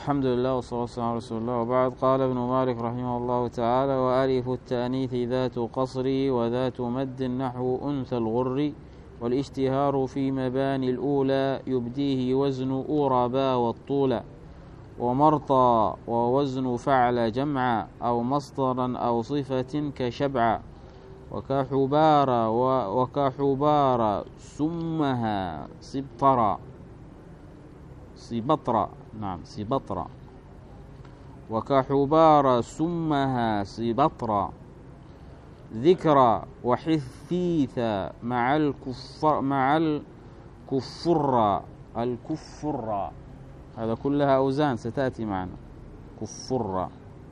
الحمد لله والصلاة والسلام على رسول الله، وبعد. قال ابن مالك رحمه الله تعالى: وألف التأنيث ذات قصر وذات مد نحو أنثى الغر، والاشتهار في مباني الأولى يبديه وزن أوربا والطول، ومرطى ووزن فعل جمع أو مصدرا أو صفة كشبع، وكحبار سمها سبطرا وكحبار سمها سبطرا ذكرى وحثيث مع الكفر هذا كلها أوزان ستأتي معنا. كفر.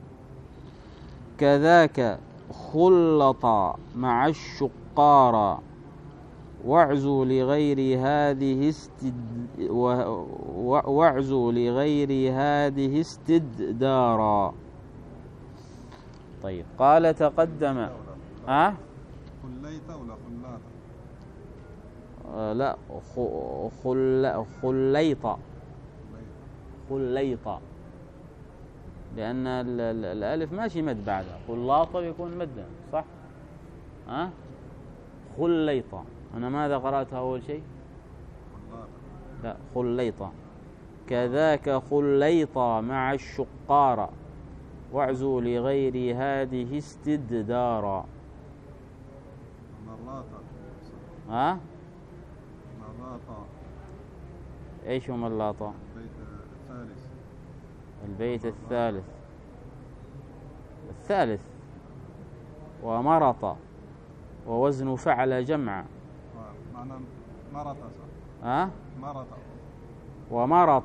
كذاك خلط مع الشقار واعزو لغير هذه استددارا. طيب، قال تقدم. خليت ولا خلاط؟ خليط، لأن الألف ماشي مد بعدها. خلاطة بيكون مدا، صح؟ خليط. أنا ماذا قرأتها أول شيء؟ لا، خليط. كذاك خليط مع الشقار واعزو لغير هذه استددارا. مراطة. ايش هو ملاطة؟ البيت الثالث. ومرط ووزن فعل جمع. معنى مرط، صح؟ مرط ومرط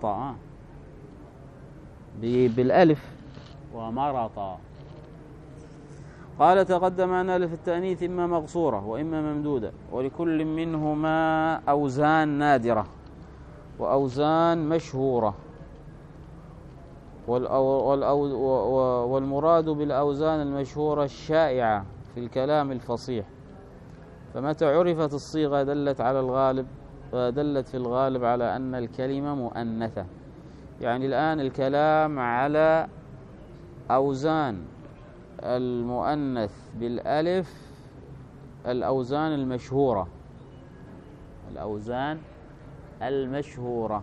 بالألف. ومرط. قال تقدم أن ألف التأنيث إما مقصورة وإما ممدودة، ولكل منهما أوزان نادرة وأوزان مشهورة، والمراد بالأوزان المشهورة الشائعة في الكلام الفصيح. فمتى عرفت الصيغة دلت في الغالب على أن الكلمة مؤنثة. يعني الآن الكلام على أوزان المؤنث بالألف، الأوزان المشهورة.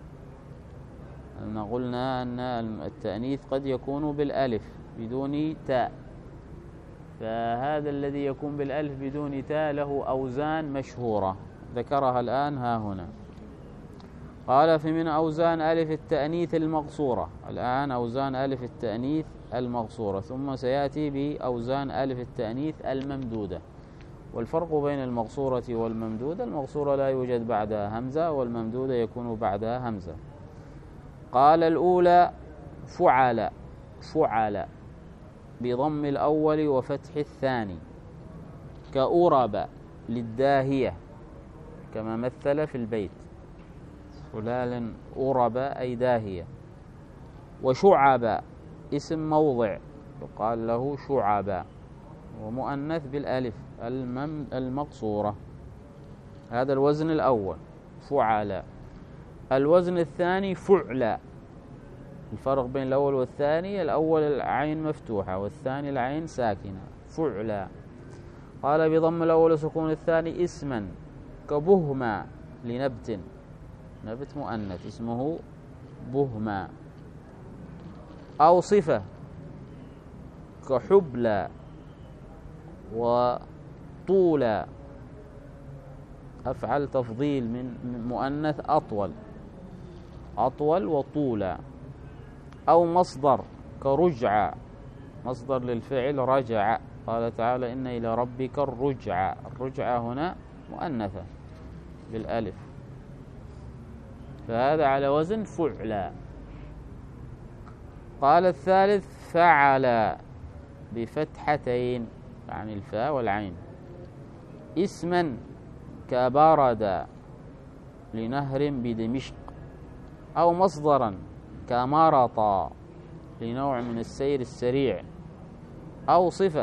قلنا أن التأنيث قد يكون بالألف بدون تاء، فهذا الذي يكون بالألف بدون تاء له أوزان مشهورة ذكرها الآن ها هنا. قال: فمن أوزان ألف التأنيث المقصورة. الآن أوزان ألف التأنيث المقصورة، ثم سيأتي بأوزان ألف التأنيث الممدودة. والفرق بين المقصورة والممدودة: المقصورة لا يوجد بعدها همزة، والممدودة يكون بعدها همزة. قال: الأولى فعل بضم الأول وفتح الثاني، كأورب للداهية كما مثل في البيت، فلان أورب أي داهية. وشعب اسم موضع يقال له شعب، ومؤنث بالألف المقصورة. هذا الوزن الأول، فعل. الوزن الثاني فعل. الفرق بين الأول والثاني: الأول العين مفتوحة والثاني العين ساكنة. فعل. قال: بضم الأول وسكون الثاني اسما، كبهما لنبت، نبت مؤنث اسمه بهما. أو صفة، كحبلى وطولى، أفعل تفضيل من مؤنث أطول وطولى. أو مصدر، كرجع، مصدر للفعل رجع. قال تعالى: إن إلى ربك الرجع. الرجع هنا مؤنثة بالألف، فهذا على وزن فعلا. قال: الثالث فعل بفتحتين، يعني الفاء والعين، اسما، كبرد لنهر بدمشق. أو مصدرا، كمرط لنوع من السير السريع. أو صفة،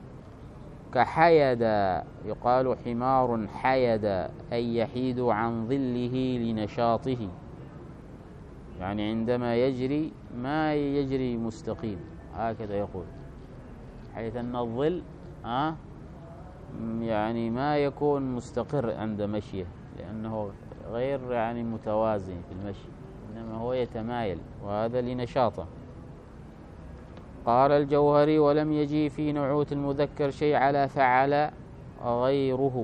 كحيد يقال حمار حيد، أي يحيد عن ظله لنشاطه، يعني عندما يجري ما يجري مستقيم، هكذا يقول، حيث أن الظل يعني ما يكون مستقر عند مشيه، لأنه غير يعني متوازن في المشي، إنما هو يتمايل، وهذا لنشاطه. قال الجوهري: ولم يجي في نعوت المذكر شيء على فعل غيره،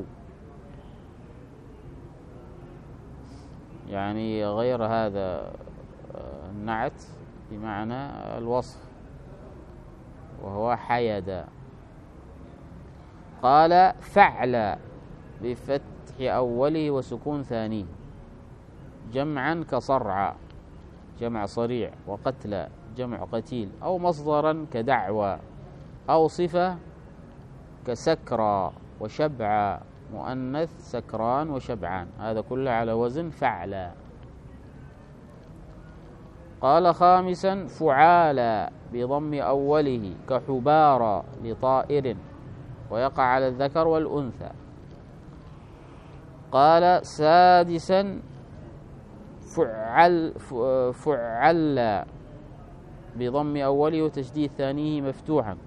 يعني غير هذا النعت بمعنى الوصف، وهو حيد. قال: فعل بفتح أوله وسكون ثانيه، جمعا كصرع جمع صريع، وقتل جمع قتيل، أو مصدرا كدعوى، أو صفة كسكرى وشبع مؤنث سكران وشبعان، هذا كله على وزن فعل. قال: خامسا فعال بضم أوله كحبار لطائر، ويقع على الذكر والأنثى. قال: سادسا فعل بضم أوله وتشديد ثانيه مفتوحا.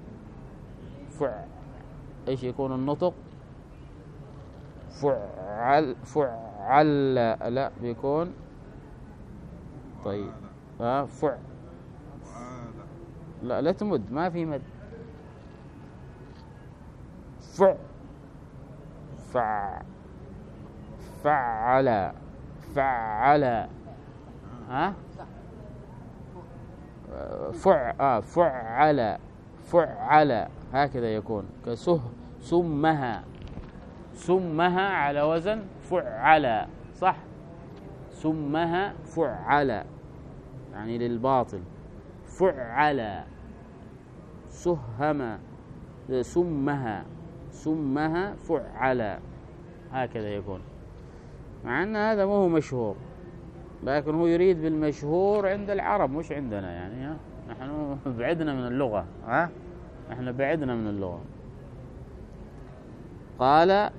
إيش يكون النطق؟ فعل لا بيكون طيب لا تمد، ما في مد. فعل فعل هكذا يكون. سمها على وزن فعل، صح؟ سمها فعل يعني للباطل. فعل سمها فعل، هكذا يكون. مع أن هذا ما هو مشهور، لكن هو يريد بالمشهور عند العرب مش عندنا، يعني نحن بعدنا من اللغة، نحن بعدنا من اللغة. قال: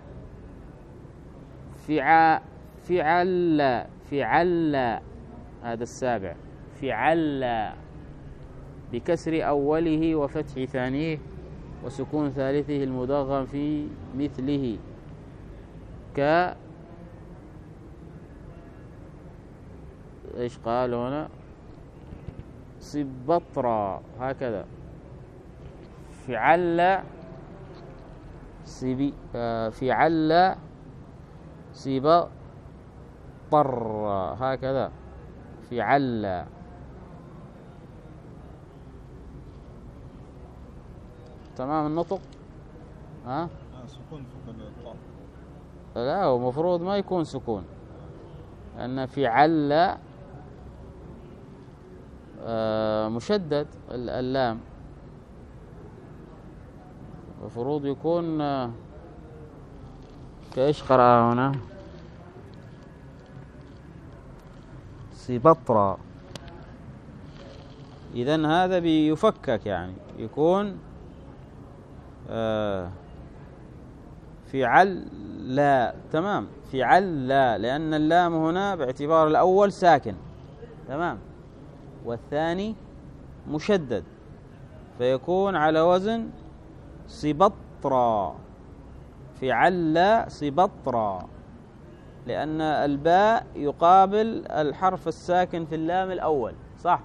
فعل هذا السابع، فعل بكسر أوله وفتح ثانيه وسكون ثالثه المدغم في مثله، إيش قال هنا؟ صبطرا، هكذا. فعل صبطر، هكذا. فعل تمام النطق. سكون فوق الطاء. لا، هو المفروض ما يكون سكون، لأن فعل مشدد اللام، المفروض يكون كإيش قرأ هنا؟ صبطرا. إذن هذا بيفكك، يعني يكون فعل لا، تمام. فعل لا، لأن اللام هنا باعتبار الأول ساكن، تمام، والثاني مشدد، فيكون على وزن صبطرا. فعل صبطرا، لأن الباء يقابل الحرف الساكن في اللام الأول، صح؟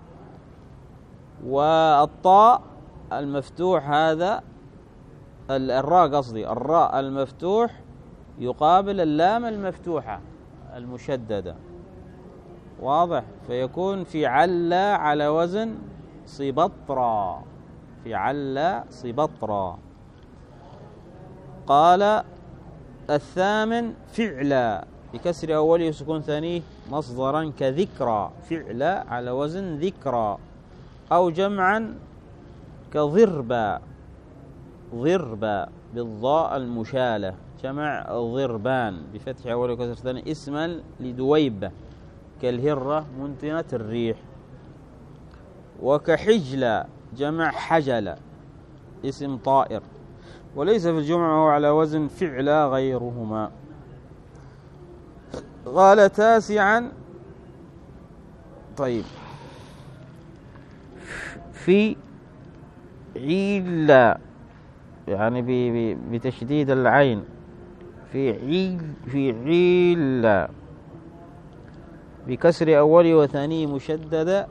والطاء المفتوح هذا، الراء قصدي، الراء المفتوح يقابل اللام المفتوحة المشددة، واضح؟ فيكون فعل على وزن صبطرا. فعل صبطرا. قال: الثامن فعل بكسر أوله وسكون ثانيه مصدرا كذكرى، فعل على وزن ذكرى، أو جمعا كضربا، ضربا بالضاء المشالة، جمع ضربان بفتح أوله وكسر ثانيه، اسما لدويبة كالهرة منتنة الريح. وكحجل جمع حجل اسم طائر، وليس في الجمع وهو على وزن فعل غيرهما. قال: تاسعا طيب في عيل يعني بتشديد العين، في عيل بكسر أوله وثانيه مشددة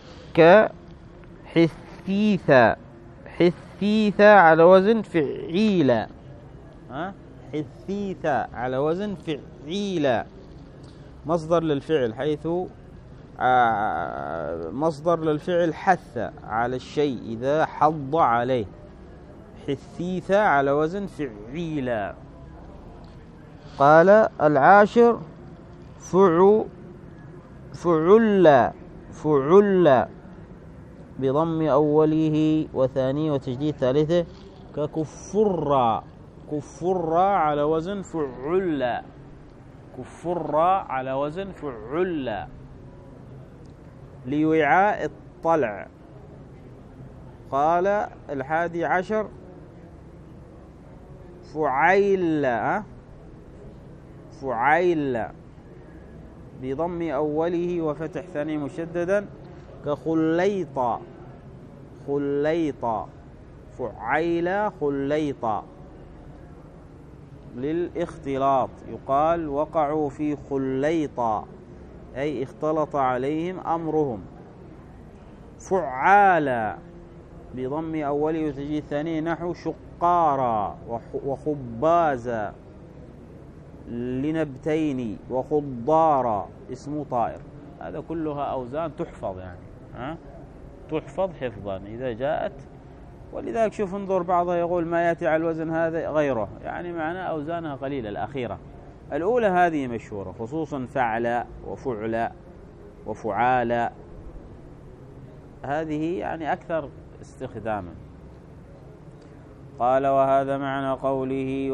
كحثيثة. حثيثة على وزن فعيلة، حثيثة على وزن فعيلة، مصدر للفعل، حيث مصدر للفعل حث على الشيء إذا حض عليه. حثيثة على وزن فعيلة. قال العاشر فعل بضم أوله وثانيه وتشديد ثالثه ككفر. كفر على وزن فعل. كفر على وزن فعل. لوعاء الطلع. قال 11 فعيل. فعيل بضم أوله وفتح ثاني مشددا كخليط. خليط. فعيل خليط للاختلاط. يقال وقعوا في خليط أي اختلط عليهم أمرهم. فعالا بضم أوله وتجديد ثانيه نحو شقارا وخبازا لنبتين وخضارا اسم طائر. هذا كلها أوزان تحفظ يعني تحفظ حفظا إذا جاءت. ولذلك شوف انظر بعضها يقول ما يأتي على الوزن هذا غيره، يعني معناه أوزانها قليلة. الأخيرة الأولى هذه مشهورة، خصوصا فعل وفعل وفعال، هذه يعني أكثر استخداما. قال وهذا معنى قوله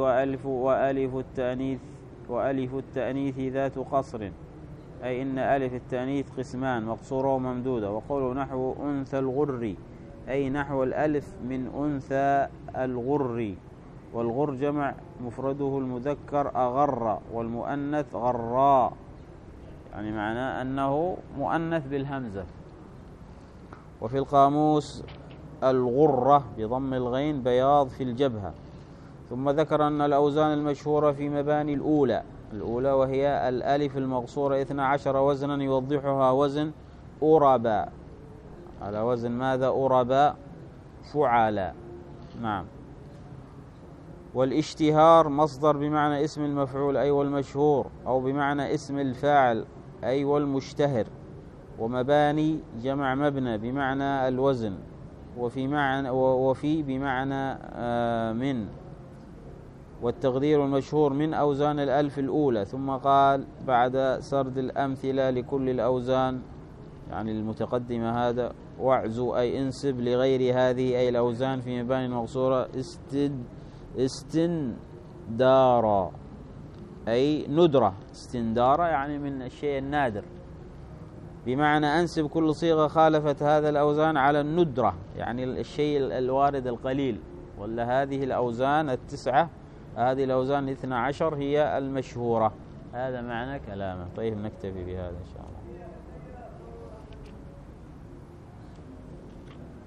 وألف التأنيث ذات قصر، أي إن ألف التأنيث قسمان مقصورة وممدودة. وقوله نحو أنثى الغر، أي نحو الألف من أنثى الغر. والغر جمع مفرده المذكر أغر والمؤنث غراء، يعني معناه أنه مؤنث بالهمزة. وفي القاموس الغرة بضم الغين بياض في الجبهة. ثم ذكر أن الأوزان المشهورة في مباني الأولى وهي الألف المقصورة 12 وزنا يوضحها وزن أربا، على وزن ماذا؟ أربا فعلا. نعم. والاشتهار مصدر بمعنى اسم المفعول أي والمشهور، أو بمعنى اسم الفاعل أي والمشتهر. ومباني جمع مبنى بمعنى الوزن، وفي بمعنى من. والتقدير المشهور من أوزان الألف الأولى. ثم قال بعد سرد الأمثلة لكل الأوزان يعني المتقدمة هذا واعزو أي انسب لغير هذه أي الأوزان في مباني المقصورة استندارا أي ندرة. استندارة يعني من الشيء النادر، بمعنى أنسب كل صيغة خالفت هذا الأوزان على الندرة، يعني الشيء الوارد القليل. ولا هذه الأوزان 9، هذه الأوزان 12 هي المشهورة. هذا معنى كلامه. طيب نكتفي بهذا إن شاء الله.